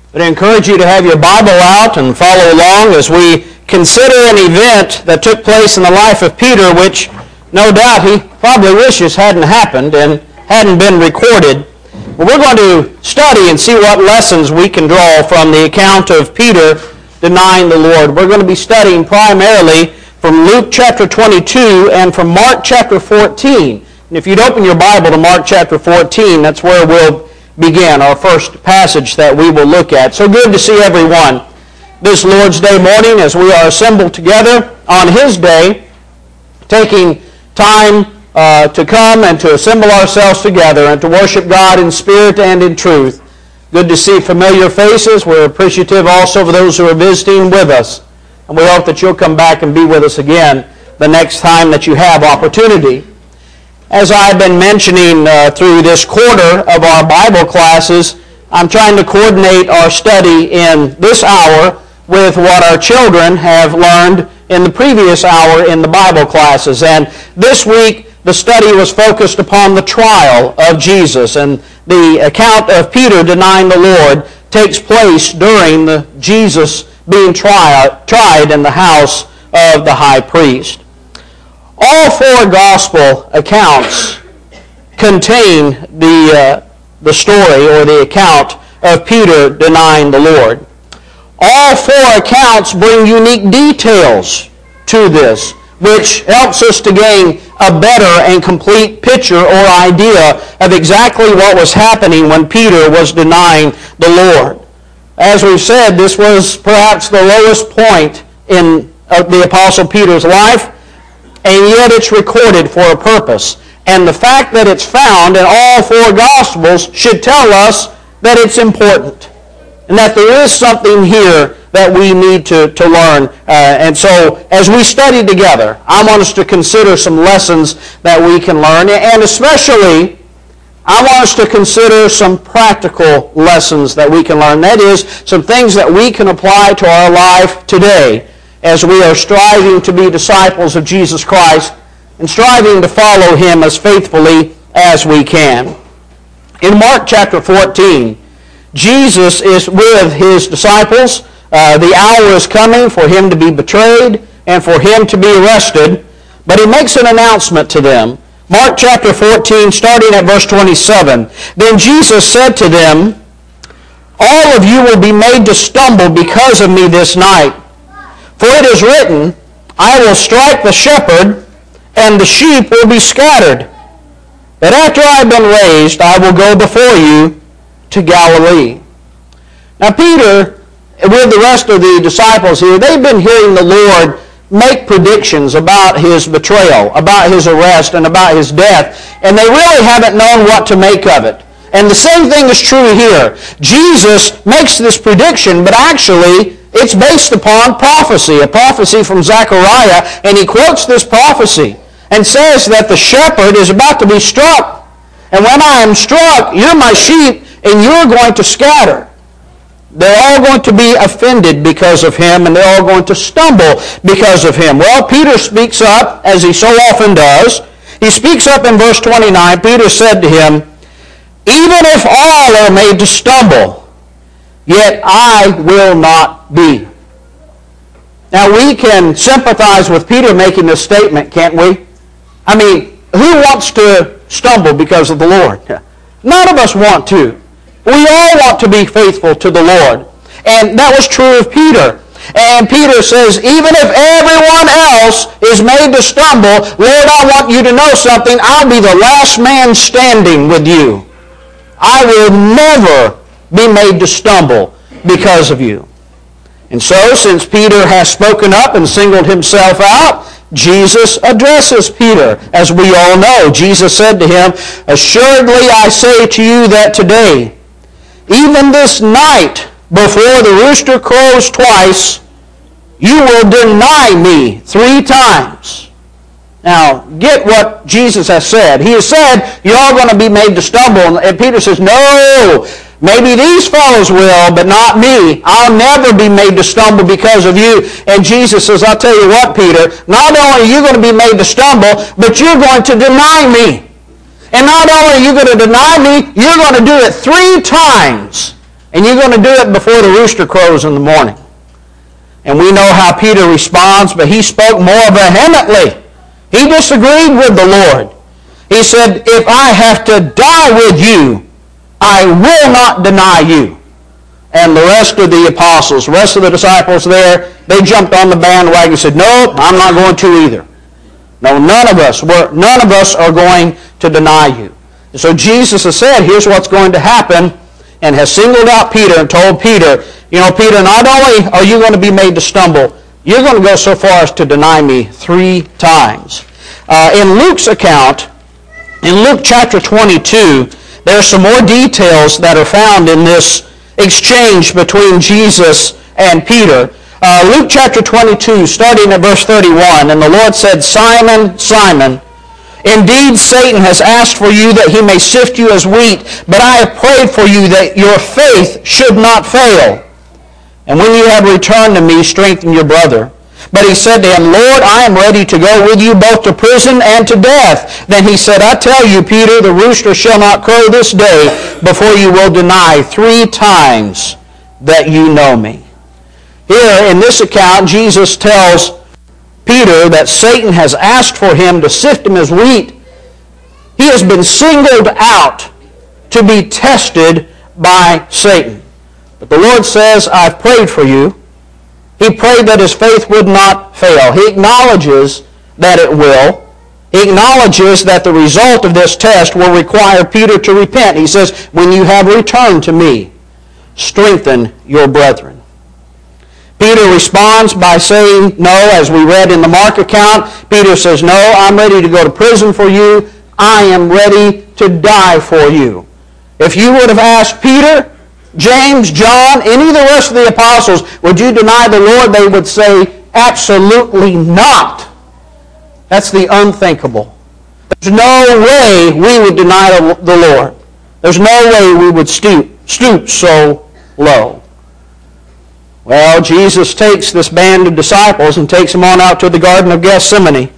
I encourage you to have your Bible out and follow along as we consider an event that took place in the life of Peter, which no doubt he probably wishes hadn't happened and hadn't been recorded. But we're going to study and see what lessons we can draw from the account of Peter denying the Lord. We're going to be studying primarily from Luke chapter 22 and from Mark chapter 14. And if you'd open your Bible to Mark chapter 14, that's where we'll begin, our first passage that we will look at. So good to see everyone this Lord's Day morning as we are assembled together on His day, taking time to come and to assemble ourselves together and to worship God in spirit and in truth. Good to see familiar faces. We're appreciative also of those who are visiting with us. And we hope that you'll come back and be with us again the next time that you have opportunity. As I've been mentioning through this quarter of our Bible classes, I'm trying to coordinate our study in this hour with what our children have learned in the previous hour in the Bible classes. And this week, the study was focused upon the trial of Jesus. And the account of Peter denying the Lord takes place during Jesus being tried in the house of the high priest. All four gospel accounts contain the story or the account of Peter denying the Lord. All four accounts bring unique details to this, which helps us to gain a better and complete picture or idea of exactly what was happening when Peter was denying the Lord. As we've said, this was perhaps the lowest point in the Apostle Peter's life, and yet it's recorded for a purpose. And the fact that it's found in all four Gospels should tell us that it's important and that there is something here that we need to learn. And so as we study together, I want us to consider some lessons that we can learn, and especially I want us to consider some practical lessons that we can learn. That is, some things that we can apply to our life today as we are striving to be disciples of Jesus Christ and striving to follow Him as faithfully as we can. In Mark chapter 14, Jesus is with His disciples. The hour is coming for Him to be betrayed and for Him to be arrested, but He makes an announcement to them. Mark chapter 14, starting at verse 27. Then Jesus said to them, "All of you will be made to stumble because of me this night. For it is written, I will strike the shepherd, and the sheep will be scattered. But after I have been raised, I will go before you to Galilee." Now Peter, with the rest of the disciples here, they've been hearing the Lord make predictions about His betrayal, about His arrest, and about His death, and they really haven't known what to make of it. And the same thing is true here. Jesus makes this prediction, but actually it's based upon prophecy, a prophecy from Zechariah, and he quotes this prophecy and says that the shepherd is about to be struck. And when I am struck, you're my sheep, and you're going to scatter. They're all going to be offended because of him, and they're all going to stumble because of him. Well, Peter speaks up, as he so often does. He speaks up in verse 29. Peter said to him, "Even if all are made to stumble, yet I will not be." Now, we can sympathize with Peter making this statement, can't we? I mean, who wants to stumble because of the Lord? None of us want to. We all want to be faithful to the Lord. And that was true of Peter. And Peter says, even if everyone else is made to stumble, Lord, I want you to know something. I'll be the last man standing with you. I will never be made to stumble because of you. And so, since Peter has spoken up and singled himself out, Jesus addresses Peter. As we all know, Jesus said to him, "Assuredly I say to you that today, even this night, before the rooster crows twice, you will deny me 3 times." Now, get what Jesus has said. He has said, you're all going to be made to stumble. And Peter says, no, maybe these fellows will, but not me. I'll never be made to stumble because of you. And Jesus says, I'll tell you what, Peter, not only are you going to be made to stumble, but you're going to deny me. And not only are you going to deny me, you're going to do it 3 times And you're going to do it before the rooster crows in the morning. And we know how Peter responds, but he spoke more vehemently. He disagreed with the Lord. He said, if I have to die with you, I will not deny you. And the rest of the apostles, the rest of the disciples there, they jumped on the bandwagon and said, no, I'm not going to either. No, none of us are going to deny you. And so Jesus has said, here's what's going to happen, and has singled out Peter and told Peter, Peter, not only are you going to be made to stumble, you're going to go so far as to deny me 3 times. In Luke's account, in Luke chapter 22, there are some more details that are found in this exchange between Jesus and Peter. Luke chapter 22, starting at verse 31, and the Lord said, Simon, Simon, indeed Satan has asked for you that he may sift you as wheat, but I have prayed for you that your faith should not fail. And when you have returned to me, strengthen your brother. But he said to him, Lord, I am ready to go with you both to prison and to death. Then he said, I tell you, Peter, the rooster shall not crow this day before you will deny 3 times that you know me. Here in this account, Jesus tells Peter that Satan has asked for him to sift him as wheat. He has been singled out to be tested by Satan. But the Lord says, I've prayed for you. He prayed that his faith would not fail. He acknowledges that it will. He acknowledges that the result of this test will require Peter to repent. He says, when you have returned to me, strengthen your brethren. Peter responds by saying no, as we read in the Mark account. Peter says, no, I'm ready to go to prison for you. I am ready to die for you. If you would have asked Peter, James, John, any of the rest of the apostles, would you deny the Lord? They would say, absolutely not. That's the unthinkable. There's no way we would deny the Lord. There's no way we would stoop so low. Well, Jesus takes this band of disciples and takes them on out to the Garden of Gethsemane.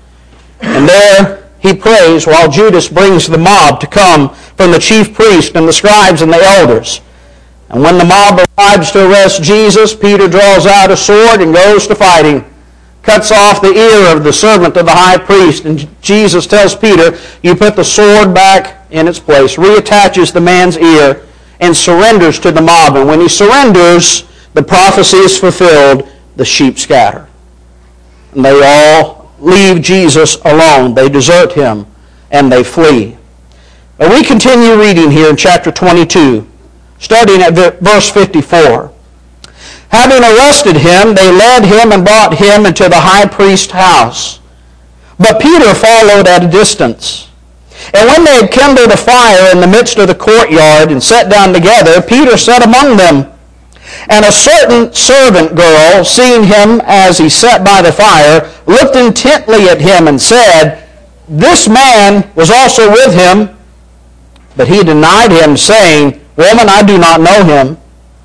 And there he prays while Judas brings the mob to come from the chief priest and the scribes and the elders. And when the mob arrives to arrest Jesus, Peter draws out a sword and goes to fighting, cuts off the ear of the servant of the high priest. And Jesus tells Peter, you put the sword back in its place, reattaches the man's ear, and surrenders to the mob. And when he surrenders, the prophecy is fulfilled, the sheep scatter. And they all leave Jesus alone. They desert him, and they flee. But we continue reading here in chapter 22. Starting at verse 54. Having arrested him, they led him and brought him into the high priest's house. But Peter followed at a distance. And when they had kindled a fire in the midst of the courtyard and sat down together, Peter sat among them. And a certain servant girl, seeing him as he sat by the fire, looked intently at him and said, This man was also with him. But he denied him, saying, Woman, I do not know him.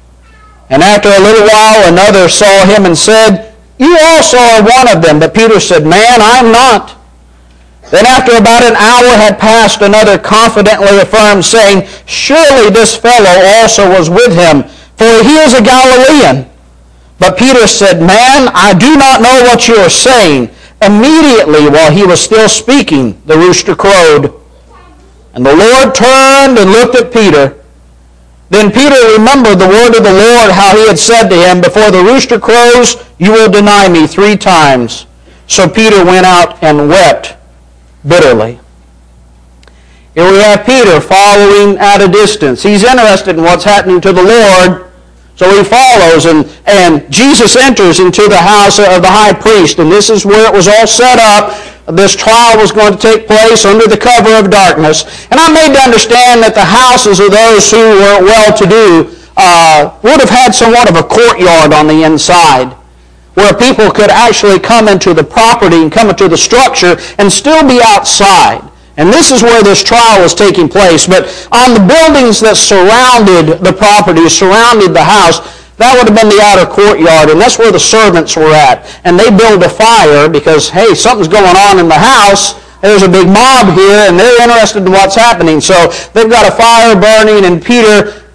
And after a little while another saw him and said, You also are one of them. But Peter said, Man, I am not. Then after about an hour had passed, another confidently affirmed, saying, Surely this fellow also was with him, for he is a Galilean. But Peter said, Man, I do not know what you are saying. Immediately, while he was still speaking, the rooster crowed. And the Lord turned and looked at Peter. Then Peter remembered the word of the Lord, how he had said to him, Before the rooster crows, you will deny me 3 times. So Peter went out and wept bitterly. Here we have Peter following at a distance. He's interested in what's happening to the Lord, so he follows, and Jesus enters into the house of the high priest, and this is where it was all set up. This trial was going to take place under the cover of darkness. And I'm made to understand that the houses of those who were well-to-do would have had somewhat of a courtyard on the inside, where people could actually come into the property and come into the structure and still be outside. And this is where this trial was taking place. But on the buildings that surrounded the property, surrounded the house, that would have been the outer courtyard, and that's where the servants were at. And they build a fire because, hey, something's going on in the house. There's a big mob here, and they're interested in what's happening. So they've got a fire burning, and Peter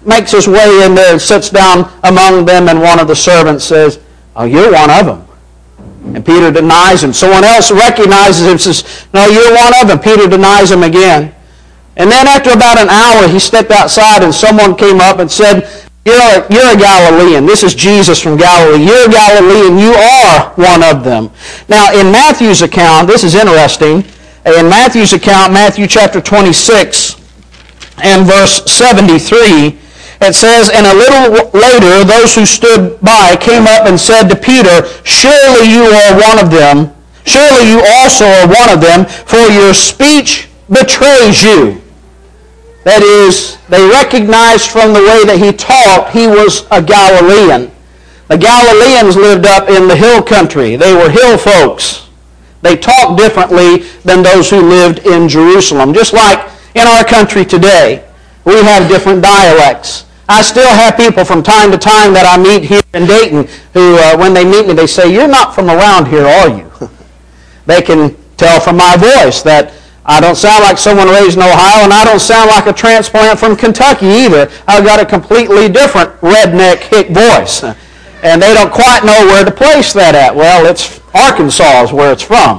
makes his way in there and sits down among them, and one of the servants says, "Oh, you're one of them." And Peter denies him. Someone else recognizes him and says, "No, you're one of them." Peter denies him again. And then after about an hour, he stepped outside and someone came up and said, You're a Galilean. This is Jesus from Galilee. You're a Galilean. You are one of them. Now, in Matthew's account, this is interesting. In Matthew's account, Matthew chapter 26 and verse 73, it says, "And a little later, those who stood by came up and said to Peter, 'Surely you are one of them. Surely you also are one of them, for your speech betrays you.'" That is, they recognized from the way that he talked, he was a Galilean. The Galileans lived up in the hill country. They were hill folks. They talked differently than those who lived in Jerusalem. Just like in our country today, we have different dialects. I still have people from time to time that I meet here in Dayton who, when they meet me, they say, "You're not from around here, are you?" They can tell from my voice that I don't sound like someone raised in Ohio, and I don't sound like a transplant from Kentucky either. I've got a completely different redneck hick voice. And they don't quite know where to place that at. Well, it's Arkansas is where it's from.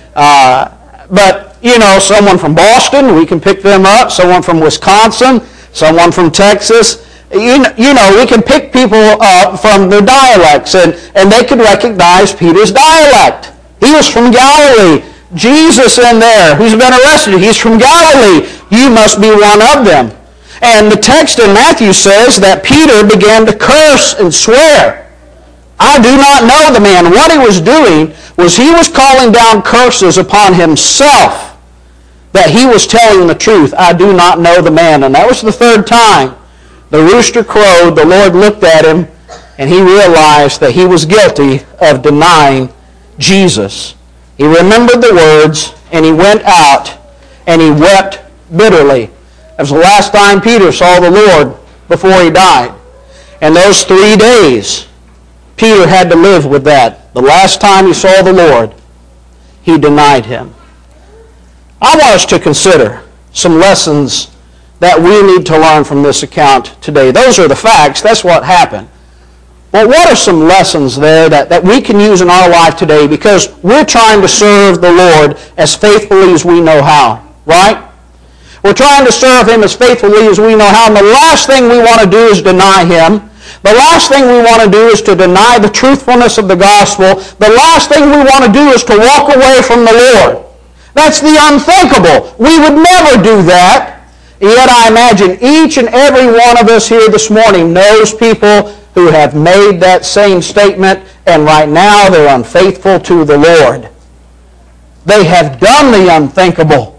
But, you know, someone from Boston, we can pick them up. Someone from Wisconsin, someone from Texas. You know, we can pick people up from their dialects, and they could recognize Peter's dialect. He was from Galilee. Jesus in there, who's been arrested, he's from Galilee. You must be one of them. And the text in Matthew says that Peter began to curse and swear. I do not know the man. What he was doing was he was calling down curses upon himself that he was telling the truth. I do not know the man. And that was the third time. The rooster crowed, the Lord looked at him, and he realized that he was guilty of denying Jesus. He remembered the words, and he went out, and he wept bitterly. That was the last time Peter saw the Lord before he died. And those 3 days, Peter had to live with that. The last time he saw the Lord, he denied him. I want us to consider some lessons that we need to learn from this account today. Those are the facts. That's what happened. But what are some lessons there that we can use in our life today, because we're trying to serve the Lord as faithfully as we know how, right? We're trying to serve Him as faithfully as we know how, and the last thing we want to do is deny Him. The last thing we want to do is to deny the truthfulness of the gospel. The last thing we want to do is to walk away from the Lord. That's the unthinkable. We would never do that. Yet I imagine each and every one of us here this morning knows people who have made that same statement, and right now they're unfaithful to the Lord. They have done the unthinkable.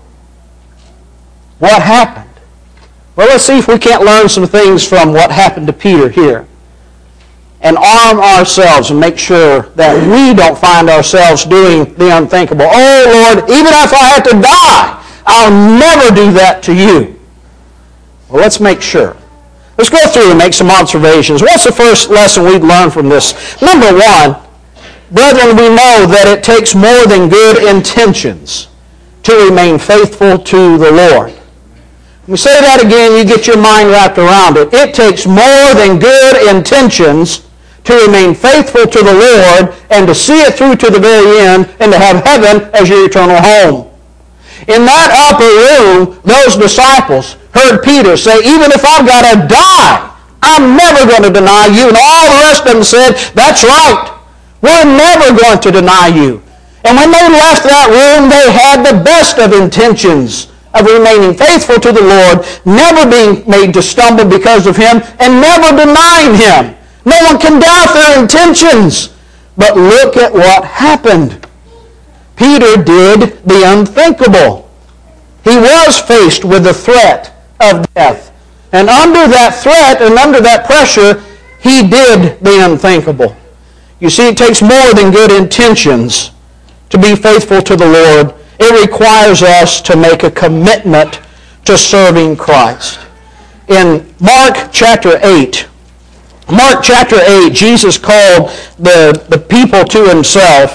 What happened? Well, let's see if we can't learn some things from what happened to Peter here, and arm ourselves and make sure that we don't find ourselves doing the unthinkable. Oh, Lord, even if I have to die, I'll never do that to you. Well, let's make sure. Let's go through and make some observations. What's the first lesson we'd learn from this? Number one, brethren, we know that it takes more than good intentions to remain faithful to the Lord. When we say that again, you get your mind wrapped around it. It takes more than good intentions to remain faithful to the Lord and to see it through to the very end and to have heaven as your eternal home. In that upper room, those disciples heard Peter say, even if I've got to die, I'm never going to deny you. And all the rest of them said, that's right. We're never going to deny you. And when they left that room, they had the best of intentions of remaining faithful to the Lord, never being made to stumble because of Him, and never denying Him. No one can doubt their intentions. But look at what happened. Peter did the unthinkable. He was faced with the threat of death. And under that threat and under that pressure, he did the unthinkable. You see, it takes more than good intentions to be faithful to the Lord. It requires us to make a commitment to serving Christ. In Mark chapter 8, Jesus called the people to Himself,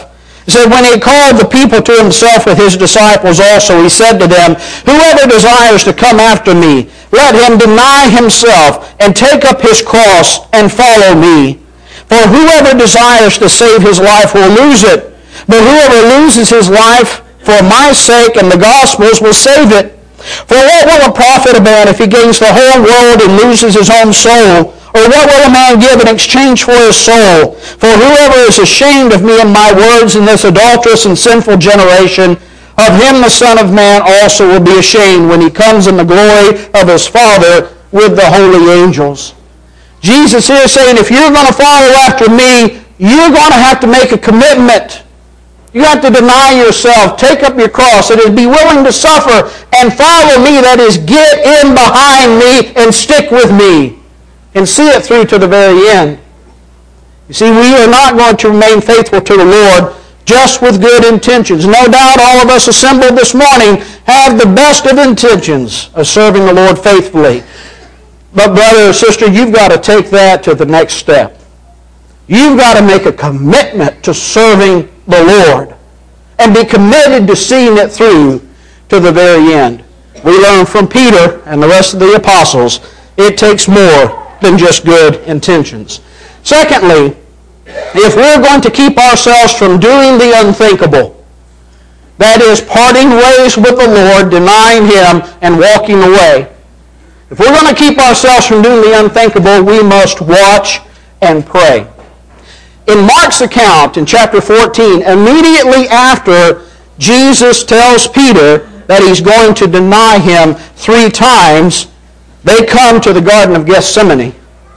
He said, when he had called the people to himself with his disciples also, he said to them, whoever desires to come after me, let him deny himself and take up his cross and follow me. For whoever desires to save his life will lose it, but whoever loses his life for my sake and the gospel's will save it. For what will it profit a man if he gains the whole world and loses his own soul? Or what will a man give in exchange for his soul? For whoever is ashamed of me and my words in this adulterous and sinful generation, of him the Son of Man also will be ashamed when he comes in the glory of his Father with the holy angels. Jesus here is saying, if you're going to follow after me, you're going to have to make a commitment. You have to deny yourself, take up your cross, that is, be willing to suffer and follow me, that is, get in behind me and stick with me and see it through to the very end. You see, we are not going to remain faithful to the Lord just with good intentions. No doubt all of us assembled this morning have the best of intentions of serving the Lord faithfully. But brother or sister, you've got to take that to the next step. You've got to make a commitment to serving the Lord and be committed to seeing it through to the very end. We learn from Peter and the rest of the apostles, it takes more than just good intentions. Secondly, if we're going to keep ourselves from doing the unthinkable, that is, parting ways with the Lord, denying Him, and walking away, if we're going to keep ourselves from doing the unthinkable, we must watch and pray. In Mark's account, in chapter 14, immediately after Jesus tells Peter that he's going to deny him 3 times, they come to the Garden of Gethsemane.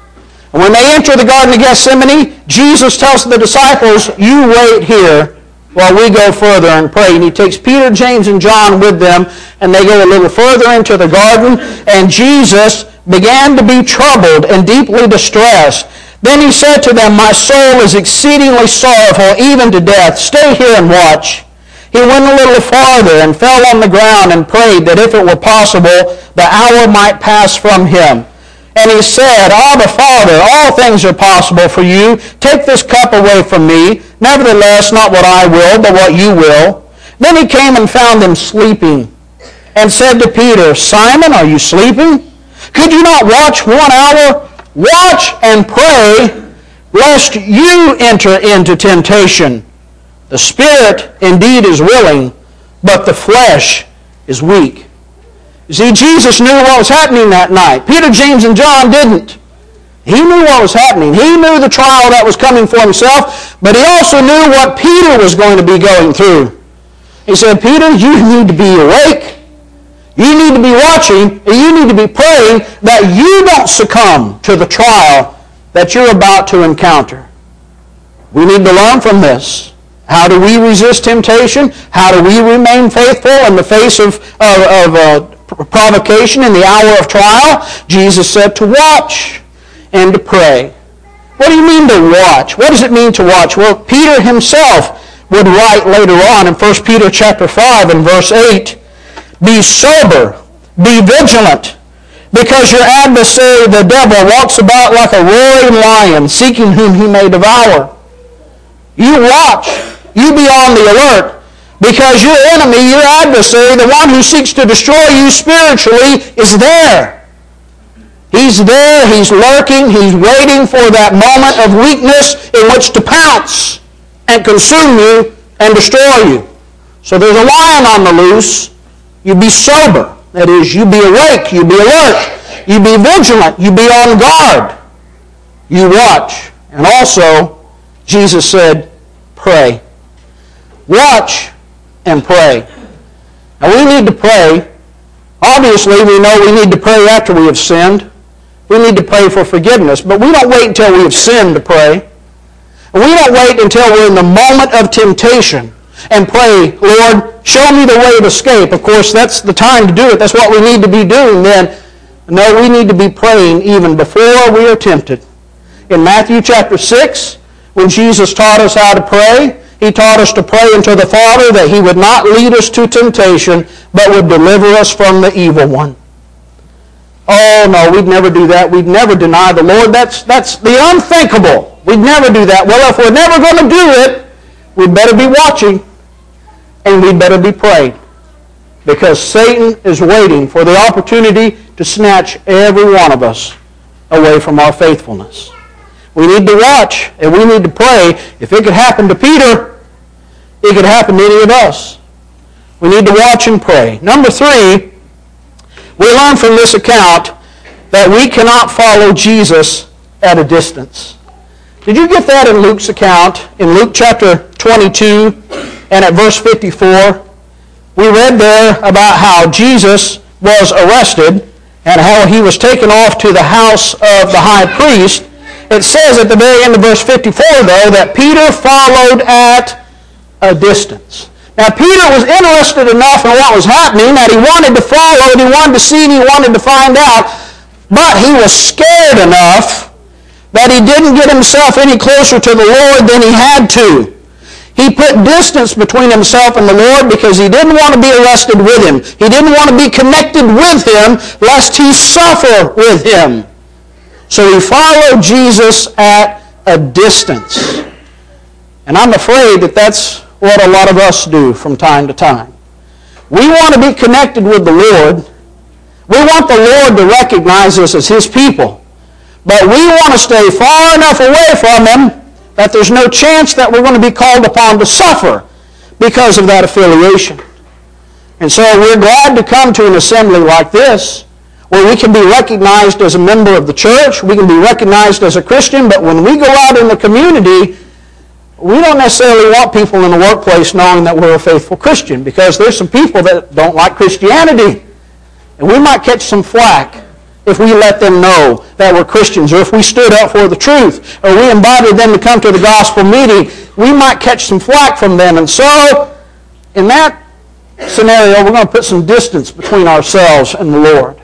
And when they enter the Garden of Gethsemane, Jesus tells the disciples, you wait here while we go further and pray. And he takes Peter, James, and John with them, and they go a little further into the garden, and Jesus began to be troubled and deeply distressed. Then he said to them, my soul is exceedingly sorrowful, even to death. Stay here and watch. He went a little farther and fell on the ground and prayed that if it were possible, the hour might pass from him. And he said, Abba, Father, all things are possible for you. Take this cup away from me. Nevertheless, not what I will, but what you will. Then he came and found them sleeping and said to Peter, Simon, are you sleeping? Could you not watch 1 hour? Watch and pray, lest you enter into temptation. The spirit indeed is willing, but the flesh is weak. You see, Jesus knew what was happening that night. Peter, James, and John didn't. He knew what was happening. He knew the trial that was coming for himself, but he also knew what Peter was going to be going through. He said, Peter, you need to be awake. You need to be watching, and you need to be praying that you don't succumb to the trial that you're about to encounter. We need to learn from this. How do we resist temptation? How do we remain faithful in the face of provocation in the hour of trial? Jesus said to watch and to pray. What do you mean to watch? What does it mean to watch? Well, Peter himself would write later on in 1 Peter chapter 5 and verse 8, be sober, be vigilant, because your adversary, the devil, walks about like a roaring lion, seeking whom he may devour. You watch. You be on the alert, because your enemy, your adversary, the one who seeks to destroy you spiritually, is there. He's there. He's lurking. He's waiting for that moment of weakness in which to pounce and consume you and destroy you. So there's a lion on the loose. You be sober. That is, you be awake, you be alert, you be vigilant, you be on guard. You watch. And also, Jesus said, pray. Watch and pray. Now we need to pray. Obviously, we know we need to pray after we have sinned. We need to pray for forgiveness. But we don't wait until we have sinned to pray. And we don't wait until we're in the moment of temptation and pray, Lord, show me the way of escape. Of course, that's the time to do it. That's what we need to be doing then. No, we need to be praying even before we are tempted. In Matthew chapter 6, when Jesus taught us how to pray, He taught us to pray unto the Father that He would not lead us to temptation, but would deliver us from the evil one. Oh, no, we'd never do that. We'd never deny the Lord. That's the unthinkable. We'd never do that. Well, if we're never going to do it, we'd better be watching and we'd better be praying, because Satan is waiting for the opportunity to snatch every one of us away from our faithfulness. We need to watch and we need to pray. If it could happen to Peter, it could happen to any of us. We need to watch and pray. Number 3, we learn from this account that we cannot follow Jesus at a distance. Did you get that in Luke's account? In Luke chapter 22 and at verse 54, we read there about how Jesus was arrested and how he was taken off to the house of the high priest. It says at the very end of verse 54, though, that Peter followed at a distance. Now, Peter was interested enough in what was happening that he wanted to follow, and he wanted to see, and he wanted to find out, but he was scared enough that he didn't get himself any closer to the Lord than he had to. He put distance between himself and the Lord because he didn't want to be arrested with him. He didn't want to be connected with him lest he suffer with him. So he followed Jesus at a distance. And I'm afraid that that's what a lot of us do from time to time. We want to be connected with the Lord. We want the Lord to recognize us as his people. But we want to stay far enough away from him that there's no chance that we're going to be called upon to suffer because of that affiliation. And so we're glad to come to an assembly like this, where we can be recognized as a member of the church, we can be recognized as a Christian, but when we go out in the community, we don't necessarily want people in the workplace knowing that we're a faithful Christian, because there's some people that don't like Christianity. And we might catch some flack if we let them know that we're Christians, or if we stood up for the truth, or we invited them to come to the gospel meeting. We might catch some flack from them. And so, in that scenario, we're going to put some distance between ourselves and the Lord.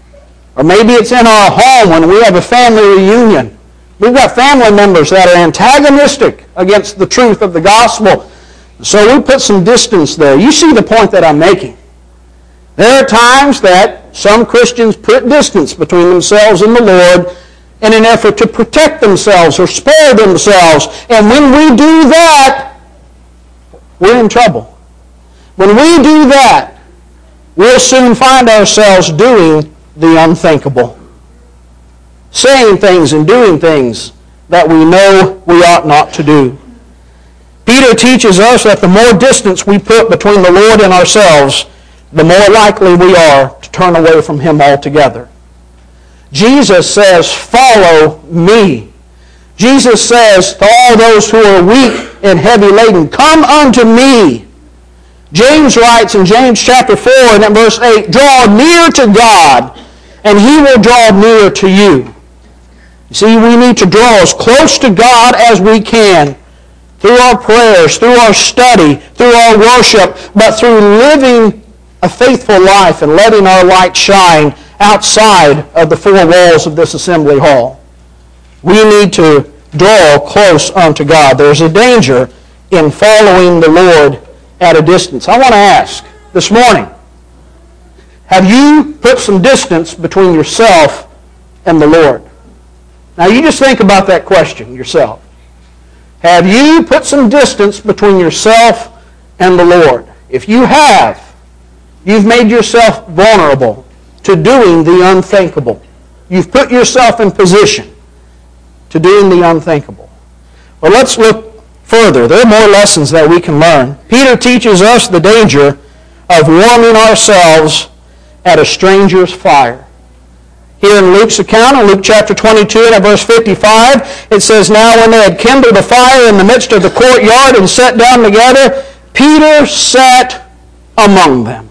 Or maybe it's in our home when we have a family reunion. We've got family members that are antagonistic against the truth of the gospel. So we put some distance there. You see the point that I'm making. There are times that some Christians put distance between themselves and the Lord in an effort to protect themselves or spare themselves. And when we do that, we're in trouble. When we do that, we'll soon find ourselves doing the unthinkable. Saying things and doing things that we know we ought not to do. Peter teaches us that the more distance we put between the Lord and ourselves, the more likely we are to turn away from him altogether. Jesus says, "Follow me." Jesus says to all those who are weak and heavy laden, "Come unto me." James writes in James chapter 4 and in verse 8, "Draw near to God, and he will draw near to you." You see, we need to draw as close to God as we can through our prayers, through our study, through our worship, but through living a faithful life and letting our light shine outside of the four walls of this assembly hall. We need to draw close unto God. There's a danger in following the Lord at a distance. I want to ask this morning, have you put some distance between yourself and the Lord? Now you just think about that question yourself. Have you put some distance between yourself and the Lord? If you have, you've made yourself vulnerable to doing the unthinkable. You've put yourself in position to doing the unthinkable. Well, let's look further. There are more lessons that we can learn. Peter teaches us the danger of warming ourselves at a stranger's fire. Here in Luke's account, in Luke chapter 22 and at verse 55, it says, "Now when they had kindled a fire in the midst of the courtyard and sat down together, Peter sat among them."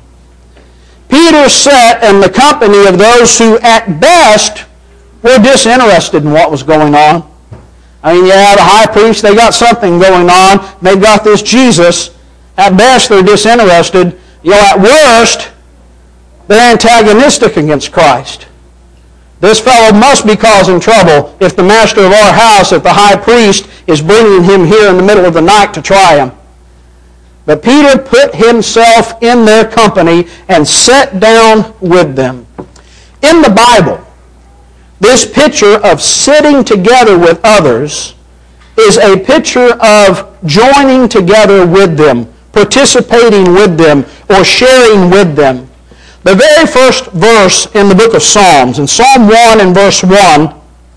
Peter sat in the company of those who at best were disinterested in what was going on. I mean, yeah, the high priest, they got something going on. They've got this Jesus. At best, they're disinterested. At worst, they're antagonistic against Christ. This fellow must be causing trouble if the master of our house, if the high priest, is bringing him here in the middle of the night to try him. But Peter put himself in their company and sat down with them. In the Bible, this picture of sitting together with others is a picture of joining together with them, participating with them, or sharing with them. The very first verse in the book of Psalms, in Psalm 1 and verse 1,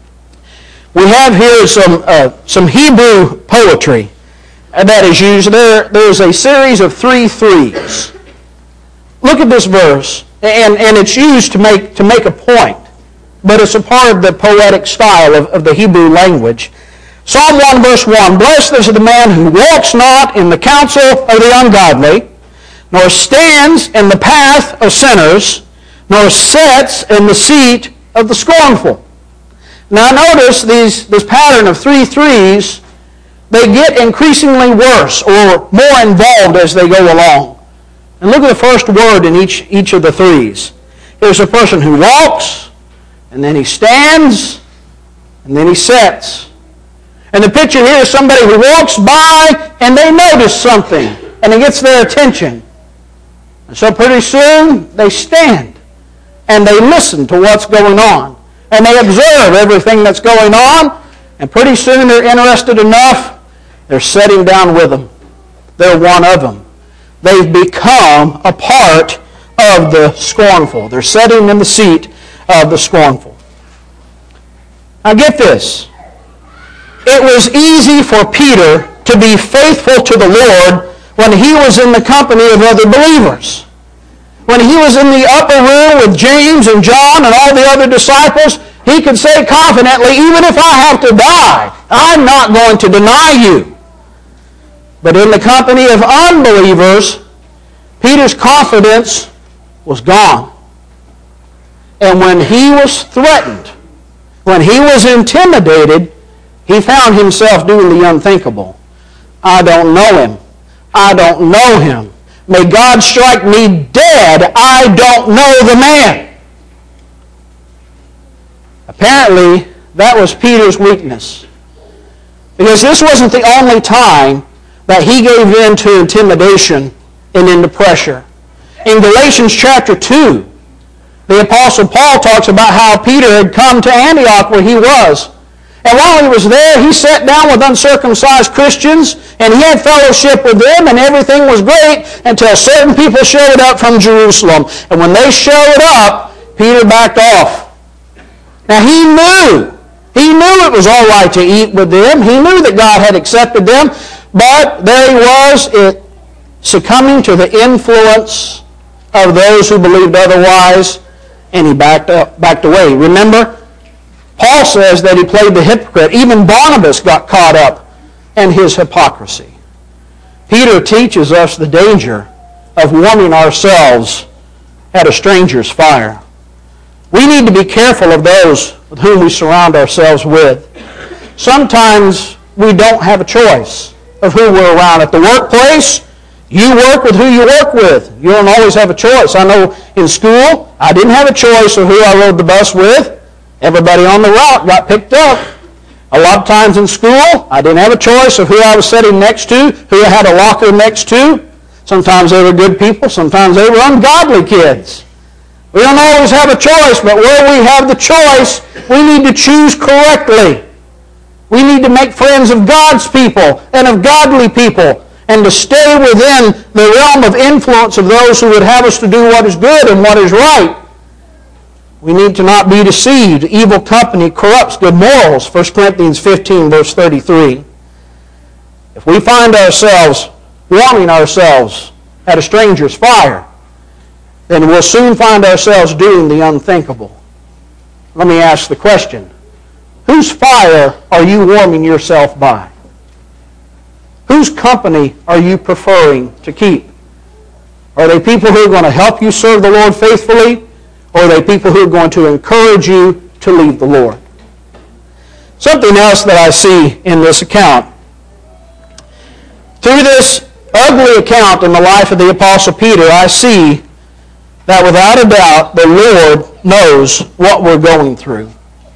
we have here some Hebrew poetry that is used. There's a series of 3 threes. Look at this verse, and it's used to make a point, but it's a part of the poetic style of the Hebrew language. Psalm 1 verse 1, "Blessed is the man who walks not in the counsel of the ungodly, nor stands in the path of sinners, nor sits in the seat of the scornful." Now notice this pattern of 3 threes, they get increasingly worse or more involved as they go along. And look at the first word in each of the threes. There's a person who walks, and then he stands, and then he sits. And the picture here is somebody who walks by and they notice something and it gets their attention. And so pretty soon they stand and they listen to what's going on. And they observe everything that's going on, and pretty soon they're interested enough, they're sitting down with them. They're one of them. They've become a part of the scornful. They're sitting in the seat of the scornful. Now get this. It was easy for Peter to be faithful to the Lord when he was in the company of other believers. When he was in the upper room with James and John and all the other disciples, he could say confidently, even if I have to die, I'm not going to deny you. But in the company of unbelievers, Peter's confidence was gone. And when he was threatened, when he was intimidated, he found himself doing the unthinkable. I don't know him. I don't know him. May God strike me dead. I don't know the man. Apparently, that was Peter's weakness. Because this wasn't the only time that he gave in to intimidation and into pressure. In Galatians chapter 2, the Apostle Paul talks about how Peter had come to Antioch where he was. And while he was there, he sat down with uncircumcised Christians, and he had fellowship with them, and everything was great until certain people showed up from Jerusalem. And when they showed up, Peter backed off. Now he knew it was all right to eat with them. He knew that God had accepted them, but there he was, succumbing to the influence of those who believed otherwise, and he backed away. Remember, Paul says that he played the hypocrite. Even Barnabas got caught up in his hypocrisy. Peter teaches us the danger of warming ourselves at a stranger's fire. We need to be careful of those with whom we surround ourselves with. Sometimes we don't have a choice of who we're around. At the workplace, you work with who you work with. You don't always have a choice. I know in school, I didn't have a choice of who I rode the bus with. Everybody on the route got picked up. A lot of times in school, I didn't have a choice of who I was sitting next to, who I had a locker next to. Sometimes they were good people. Sometimes they were ungodly kids. We don't always have a choice, but where we have the choice, we need to choose correctly. We need to make friends of God's people and of godly people, and to stay within the realm of influence of those who would have us to do what is good and what is right. We need to not be deceived. Evil company corrupts good morals. 1 Corinthians 15, verse 33. If we find ourselves warming ourselves at a stranger's fire, then we'll soon find ourselves doing the unthinkable. Let me ask the question, whose fire are you warming yourself by? Whose company are you preferring to keep? Are they people who are going to help you serve the Lord faithfully? Or are they people who are going to encourage you to leave the Lord? Something else that I see in this account. Through this ugly account in the life of the Apostle Peter, I see that without a doubt the Lord knows what we're going through.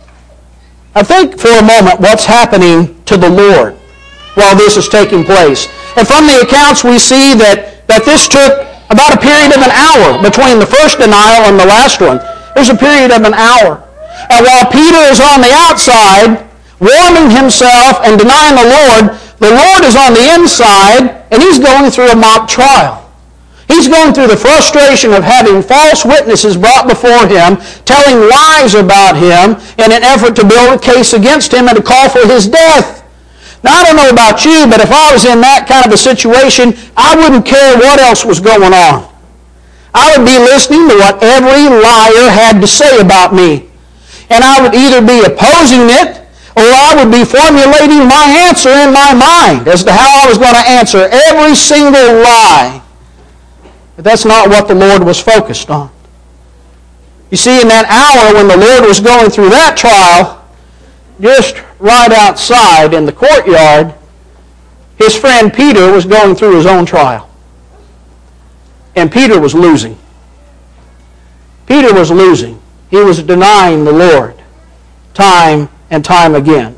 I think for a moment what's happening to the Lord while this is taking place. And from the accounts we see that this took about a period of an hour between the first denial and the last one. There's a period of an hour. And while Peter is on the outside, warming himself and denying the Lord, The Lord is on the inside, and he's going through a mock trial. He's going through the frustration of having false witnesses brought before him, telling lies about him in an effort to build a case against him and to call for his death. Now, I don't know about you, but if I was in that kind of a situation, I wouldn't care what else was going on. I would be listening to what every liar had to say about me. And I would either be opposing it, or I would be formulating my answer in my mind as to how I was going to answer every single lie. But that's not what the Lord was focused on. You see, in that hour when the Lord was going through that trial, just right outside in the courtyard, his friend Peter was going through his own trial. And Peter was losing. Peter was losing. He was denying the Lord time and time again.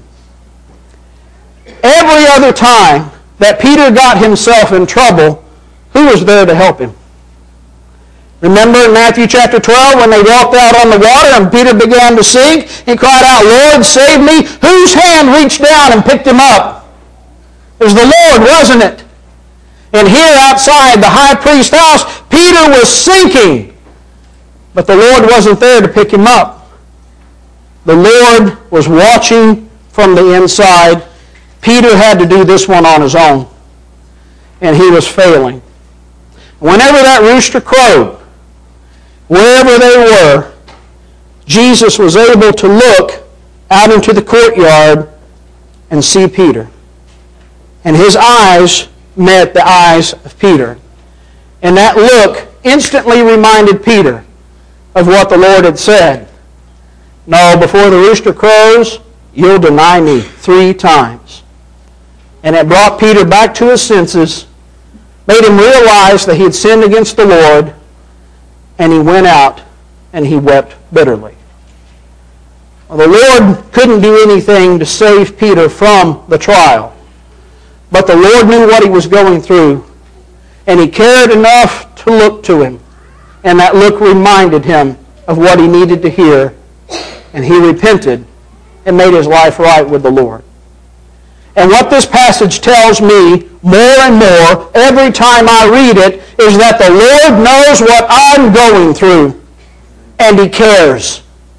Every other time that Peter got himself in trouble, who was there to help him? Remember in Matthew chapter 12 when they walked out on the water and Peter began to sink? He cried out, "Lord, save me." Whose hand reached down and picked him up? It was the Lord, wasn't it? And here outside the high priest's house, Peter was sinking. But the Lord wasn't there to pick him up. The Lord was watching from the inside. Peter had to do this one on his own. And he was failing. Whenever that rooster crowed, wherever they were, Jesus was able to look out into the courtyard and see Peter. And his eyes met the eyes of Peter. And that look instantly reminded Peter of what the Lord had said. "No, before the rooster crows, you'll deny me 3 times. And it brought Peter back to his senses, made him realize that he had sinned against the Lord, and he went out and he wept bitterly. Well, the Lord couldn't do anything to save Peter from the trial, but the Lord knew what he was going through, and he cared enough to look to him, and that look reminded him of what he needed to hear, and he repented and made his life right with the Lord. And what this passage tells me more and more every time I read it is that the Lord knows what I'm going through, and he cares.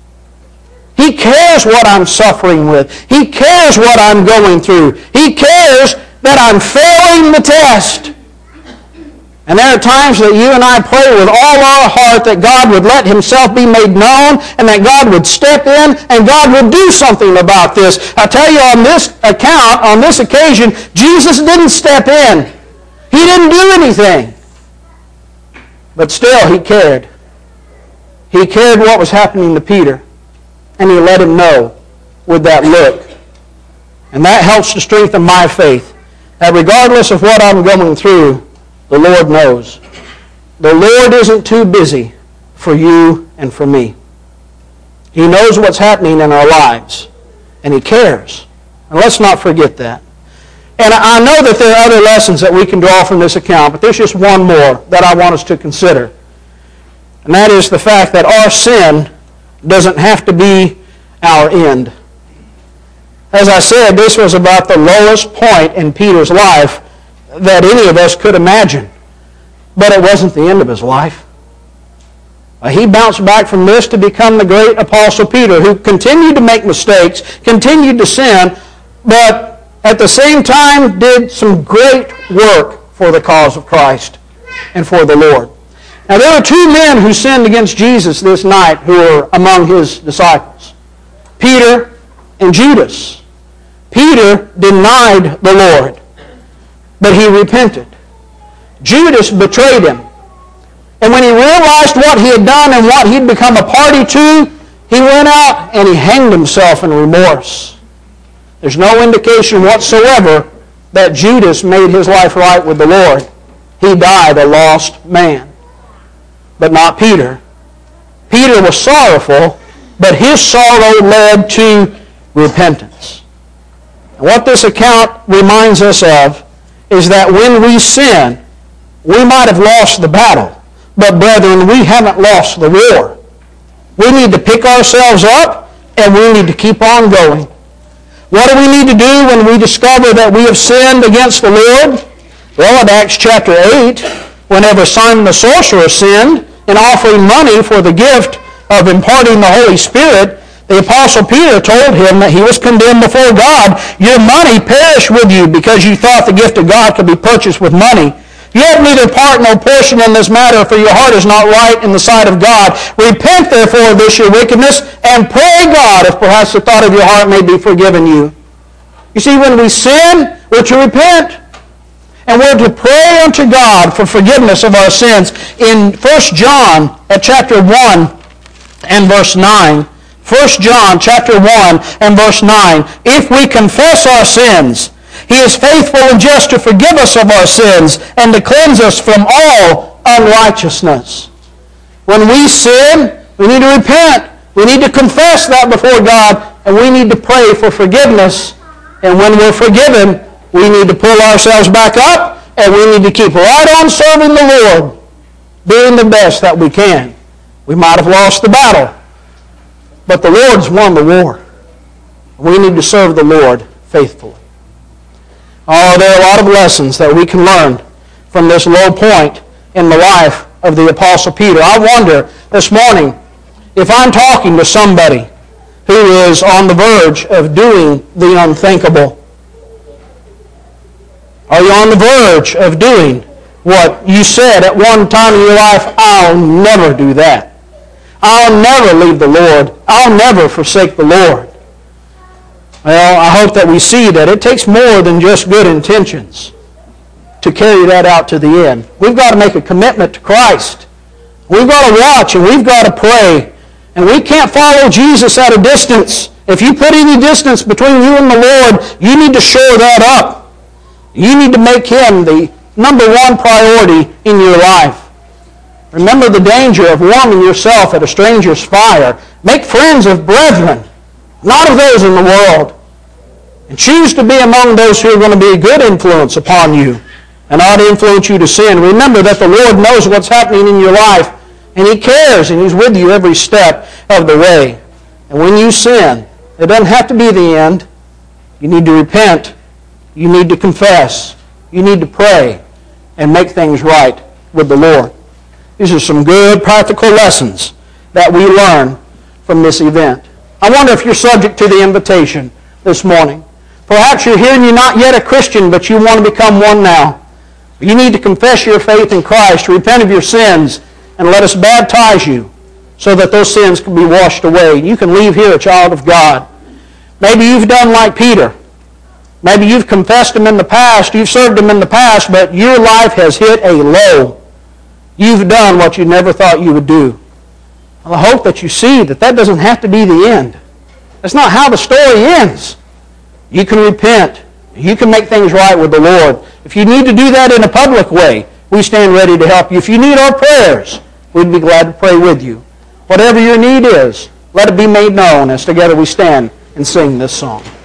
He cares what I'm suffering with. He cares what I'm going through. He cares that I'm failing the test. And there are times that you and I pray with all our heart that God would let himself be made known and that God would step in and God would do something about this. I tell you, on this account, on this occasion, Jesus didn't step in. He didn't do anything. But still, he cared. He cared what was happening to Peter, and he let him know with that look. And that helps to strengthen my faith, that regardless of what I'm going through, the Lord knows. The Lord isn't too busy for you and for me. He knows what's happening in our lives, and he cares. And let's not forget that. And I know that there are other lessons that we can draw from this account, but there's just one more that I want us to consider. And that is the fact that our sin doesn't have to be our end. As I said, this was about the lowest point in Peter's life that any of us could imagine. But it wasn't the end of his life. He bounced back from this to become the great Apostle Peter, who continued to make mistakes, continued to sin, but at the same time did some great work for the cause of Christ and for the Lord. Now there are 2 men who sinned against Jesus this night who were among his disciples. Peter and Judas. Peter denied the Lord, but he repented. Judas betrayed him. And when he realized what he had done and what he'd become a party to, he went out and he hanged himself in remorse. There's no indication whatsoever that Judas made his life right with the Lord. He died a lost man. But not Peter. Peter was sorrowful, but his sorrow led to repentance. And what this account reminds us of is that when we sin, we might have lost the battle, but brethren, we haven't lost the war. We need to pick ourselves up, and we need to keep on going. What do we need to do when we discover that we have sinned against the Lord? Well, in Acts chapter 8, whenever Simon the sorcerer sinned in offering money for the gift of imparting the Holy Spirit, the Apostle Peter told him that he was condemned before God. Your money perished with you because you thought the gift of God could be purchased with money. You have neither part nor portion in this matter, for your heart is not right in the sight of God. Repent therefore of this your wickedness, and pray God if perhaps the thought of your heart may be forgiven you. You see, when we sin, we're to repent. And we're to pray unto God for forgiveness of our sins. In 1 John chapter 1 and verse 9, 1 John chapter 1 and verse 9, if we confess our sins, He is faithful and just to forgive us of our sins and to cleanse us from all unrighteousness. When we sin, we need to repent. We need to confess that before God, and we need to pray for forgiveness. And when we're forgiven, we need to pull ourselves back up, and we need to keep right on serving the Lord, doing the best that we can. We might have lost the battle, but the Lord's won the war. We need to serve the Lord faithfully. Oh, there are a lot of lessons that we can learn from this low point in the life of the Apostle Peter. I wonder this morning if I'm talking to somebody who is on the verge of doing the unthinkable. Are you on the verge of doing what you said at one time in your life, I'll never do that. I'll never leave the Lord. I'll never forsake the Lord. Well, I hope that we see that it takes more than just good intentions to carry that out to the end. We've got to make a commitment to Christ. We've got to watch and we've got to pray. And we can't follow Jesus at a distance. If you put any distance between you and the Lord, you need to shore that up. You need to make Him the number one priority in your life. Remember the danger of warming yourself at a stranger's fire. Make friends of brethren, not of those in the world. And choose to be among those who are going to be a good influence upon you and not influence you to sin. Remember that the Lord knows what's happening in your life, and He cares, and He's with you every step of the way. And when you sin, it doesn't have to be the end. You need to repent. You need to confess. You need to pray and make things right with the Lord. These are some good practical lessons that we learn from this event. I wonder if you're subject to the invitation this morning. Perhaps you're here and you're not yet a Christian, but you want to become one now. You need to confess your faith in Christ, repent of your sins, and let us baptize you so that those sins can be washed away. You can leave here a child of God. Maybe you've done like Peter. Maybe you've confessed Him in the past, you've served Him in the past, but your life has hit a low. You've done what you never thought you would do. Well, I hope that you see that that doesn't have to be the end. That's not how the story ends. You can repent. You can make things right with the Lord. If you need to do that in a public way, we stand ready to help you. If you need our prayers, we'd be glad to pray with you. Whatever your need is, let it be made known as together we stand and sing this song.